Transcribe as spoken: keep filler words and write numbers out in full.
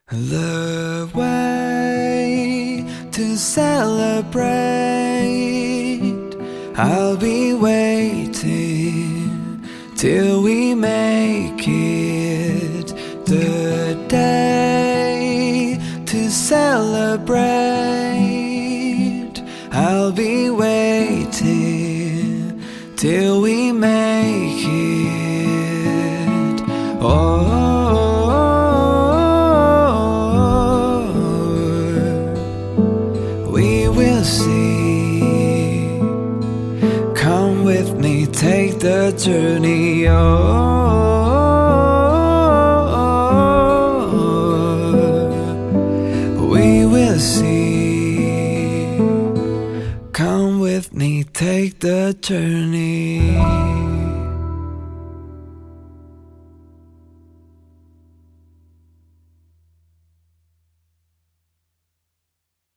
The way to celebrate, I'll be waiting till we make it. The day to celebrate, I'll be waiting till we make it. Oh, we will see. Come with me, take the journey. Oh, we will see. Come with me, take the journey.